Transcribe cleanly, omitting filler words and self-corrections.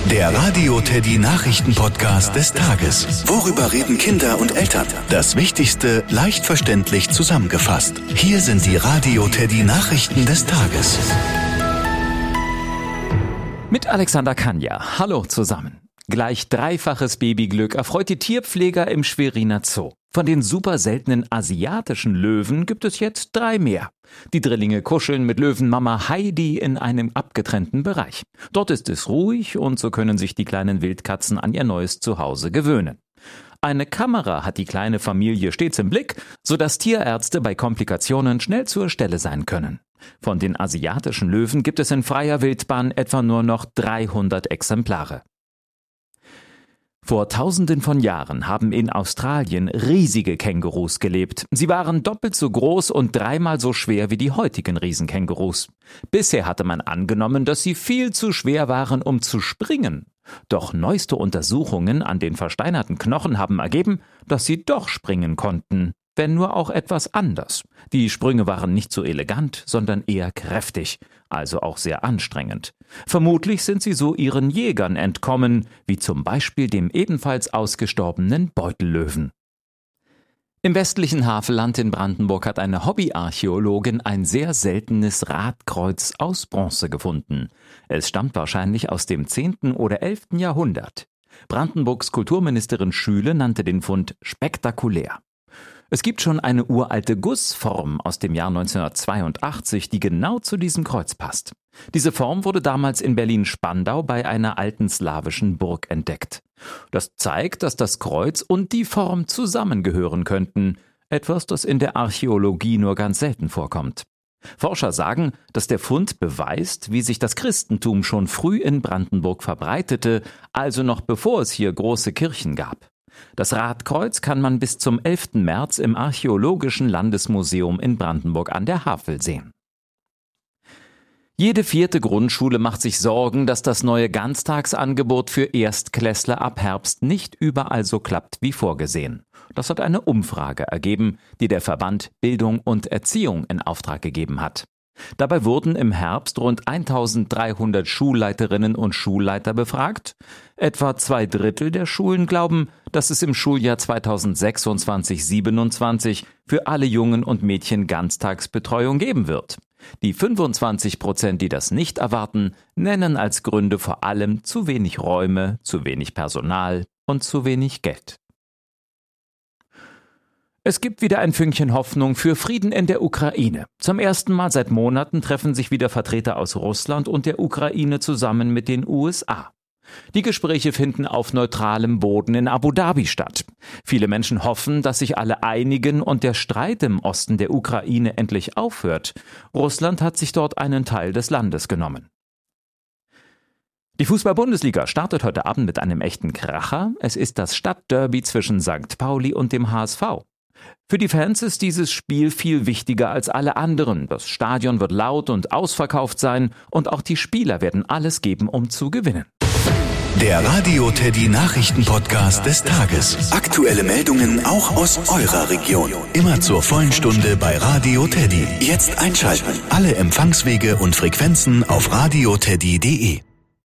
Der Radio Teddy Nachrichten-Podcast des Tages. Worüber reden Kinder und Eltern? Das Wichtigste leicht verständlich zusammengefasst. Hier sind die Radio Teddy Nachrichten des Tages. Mit Alexander Kanja. Hallo zusammen. Gleich dreifaches Babyglück erfreut die Tierpfleger im Schweriner Zoo. Von den super seltenen asiatischen Löwen gibt es jetzt 3 mehr. Die Drillinge kuscheln mit Löwenmama Heidi in einem abgetrennten Bereich. Dort ist es ruhig und so können sich die kleinen Wildkatzen an ihr neues Zuhause gewöhnen. Eine Kamera hat die kleine Familie stets im Blick, sodass Tierärzte bei Komplikationen schnell zur Stelle sein können. Von den asiatischen Löwen gibt es in freier Wildbahn etwa nur noch 300 Exemplare. Vor Tausenden von Jahren haben in Australien riesige Kängurus gelebt. Sie waren doppelt so groß und 3-mal so schwer wie die heutigen Riesenkängurus. Bisher hatte man angenommen, dass sie viel zu schwer waren, um zu springen. Doch neueste Untersuchungen an den versteinerten Knochen haben ergeben, dass sie doch springen konnten, wenn nur auch etwas anders. Die Sprünge waren nicht so elegant, sondern eher kräftig, also auch sehr anstrengend. Vermutlich sind sie so ihren Jägern entkommen, wie zum Beispiel dem ebenfalls ausgestorbenen Beutellöwen. Im westlichen Havelland in Brandenburg hat eine Hobbyarchäologin ein sehr seltenes Radkreuz aus Bronze gefunden. Es stammt wahrscheinlich aus dem 10. oder 11. Jahrhundert. Brandenburgs Kulturministerin Schüle nannte den Fund spektakulär. Es gibt schon eine uralte Gussform aus dem Jahr 1982, die genau zu diesem Kreuz passt. Diese Form wurde damals in Berlin-Spandau bei einer alten slawischen Burg entdeckt. Das zeigt, dass das Kreuz und die Form zusammengehören könnten, etwas, das in der Archäologie nur ganz selten vorkommt. Forscher sagen, dass der Fund beweist, wie sich das Christentum schon früh in Brandenburg verbreitete, also noch bevor es hier große Kirchen gab. Das Radkreuz kann man bis zum 11. März im Archäologischen Landesmuseum in Brandenburg an der Havel sehen. Jede 4. Grundschule macht sich Sorgen, dass das neue Ganztagsangebot für Erstklässler ab Herbst nicht überall so klappt wie vorgesehen. Das hat eine Umfrage ergeben, die der Verband Bildung und Erziehung in Auftrag gegeben hat. Dabei wurden im Herbst rund 1300 Schulleiterinnen und Schulleiter befragt. Etwa 2/3 der Schulen glauben, dass es im Schuljahr 2026/27 für alle Jungen und Mädchen Ganztagsbetreuung geben wird. Die 25%, die das nicht erwarten, nennen als Gründe vor allem zu wenig Räume, zu wenig Personal und zu wenig Geld. Es gibt wieder ein Fünkchen Hoffnung für Frieden in der Ukraine. Zum ersten Mal seit Monaten treffen sich wieder Vertreter aus Russland und der Ukraine zusammen mit den USA. Die Gespräche finden auf neutralem Boden in Abu Dhabi statt. Viele Menschen hoffen, dass sich alle einigen und der Streit im Osten der Ukraine endlich aufhört. Russland hat sich dort einen Teil des Landes genommen. Die Fußball-Bundesliga startet heute Abend mit einem echten Kracher. Es ist das Stadtderby zwischen St. Pauli und dem HSV. Für die Fans ist dieses Spiel viel wichtiger als alle anderen. Das Stadion wird laut und ausverkauft sein und auch die Spieler werden alles geben, um zu gewinnen. Der Radio Teddy Nachrichten-Podcast des Tages. Aktuelle Meldungen auch aus eurer Region. Immer zur vollen Stunde bei Radio Teddy. Jetzt einschalten. Alle Empfangswege und Frequenzen auf radioteddy.de.